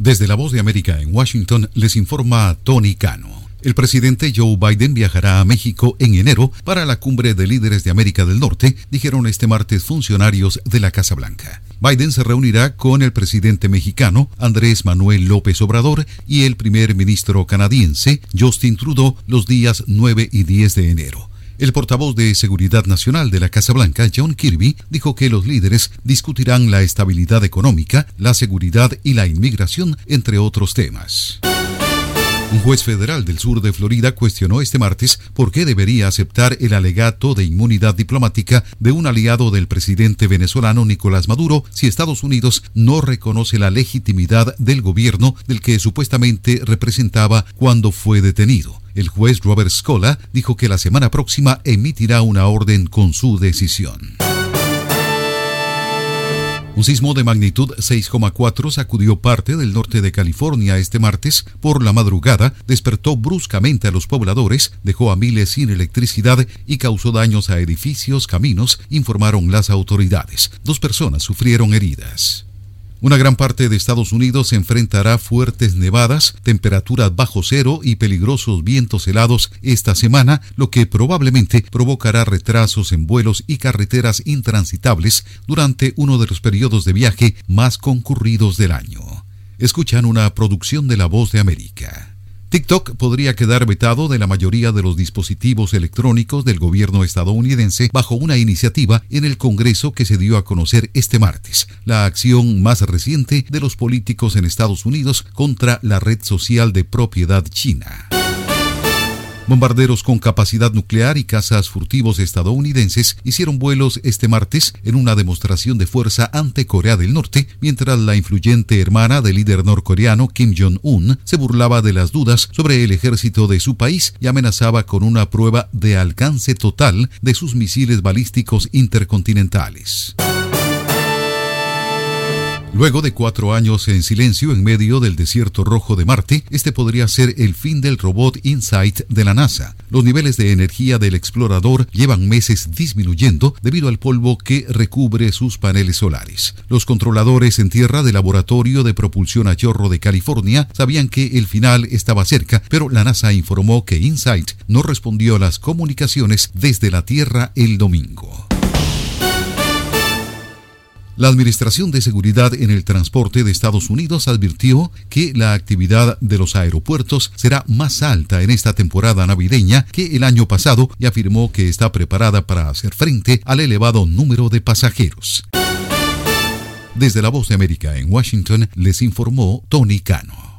Desde La Voz de América en Washington les informa Tony Cano. El presidente Joe Biden viajará a México en enero para la cumbre de líderes de América del Norte, dijeron este martes funcionarios de la Casa Blanca. Biden se reunirá con el presidente mexicano Andrés Manuel López Obrador y el primer ministro canadiense Justin Trudeau los días 9 y 10 de enero. El portavoz de Seguridad Nacional de la Casa Blanca, John Kirby, dijo que los líderes discutirán la estabilidad económica, la seguridad y la inmigración, entre otros temas. Un juez federal del sur de Florida cuestionó este martes por qué debería aceptar el alegato de inmunidad diplomática de un aliado del presidente venezolano Nicolás Maduro si Estados Unidos no reconoce la legitimidad del gobierno del que supuestamente representaba cuando fue detenido. El juez Robert Scola dijo que la semana próxima emitirá una orden con su decisión. Un sismo de magnitud 6,4 sacudió parte del norte de California este martes. Por la madrugada, despertó bruscamente a los pobladores, dejó a miles sin electricidad y causó daños a edificios, caminos, informaron las autoridades. 2 personas sufrieron heridas. Una gran parte de Estados Unidos enfrentará fuertes nevadas, temperaturas bajo cero y peligrosos vientos helados esta semana, lo que probablemente provocará retrasos en vuelos y carreteras intransitables durante uno de los periodos de viaje más concurridos del año. Escuchan una producción de La Voz de América. TikTok podría quedar vetado de la mayoría de los dispositivos electrónicos del gobierno estadounidense bajo una iniciativa en el Congreso que se dio a conocer este martes, la acción más reciente de los políticos en Estados Unidos contra la red social de propiedad china. Bombarderos con capacidad nuclear y cazas furtivos estadounidenses hicieron vuelos este martes en una demostración de fuerza ante Corea del Norte, mientras la influyente hermana del líder norcoreano Kim Jong-un se burlaba de las dudas sobre el ejército de su país y amenazaba con una prueba de alcance total de sus misiles balísticos intercontinentales. Luego de 4 años en silencio en medio del desierto rojo de Marte, este podría ser el fin del robot InSight de la NASA. Los niveles de energía del explorador llevan meses disminuyendo debido al polvo que recubre sus paneles solares. Los controladores en tierra del Laboratorio de Propulsión a Chorro de California sabían que el final estaba cerca, pero la NASA informó que InSight no respondió a las comunicaciones desde la Tierra el domingo. La Administración de Seguridad en el Transporte de Estados Unidos advirtió que la actividad de los aeropuertos será más alta en esta temporada navideña que el año pasado y afirmó que está preparada para hacer frente al elevado número de pasajeros. Desde La Voz de América en Washington les informó Tony Cano.